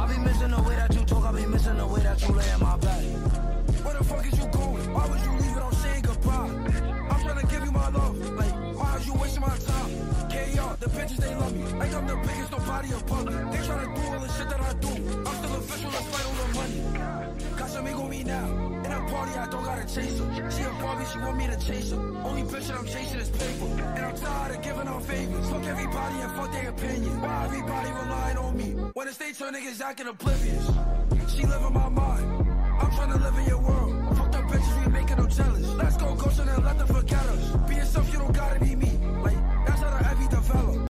I be missing the way that you talk, I be missing the way that you lay in my bed. Where the fuck is you going? Why would you leave without saying goodbye? I'm trying to give you my love. Like, why is you wasting my time? KR, the bitches, they love me. Like I'm the biggest, nobody above me. They tryna do all the shit that I do. I'm still official, let's fight on the money. Casamigo me now. In a party, I don't gotta chase her. She a Barbie, she want me to chase her. Only bitch that I'm chasing is paper. And I'm tired of giving out favors. Fuck everybody and fuck their opinion. Why everybody relying on me? When the state turn niggas acting oblivious. She live in my mind. I'm tryna live in your world. Fuck the bitches, we making them jealous. Let's go, ghost and let them forget us. Be yourself, you don't gotta be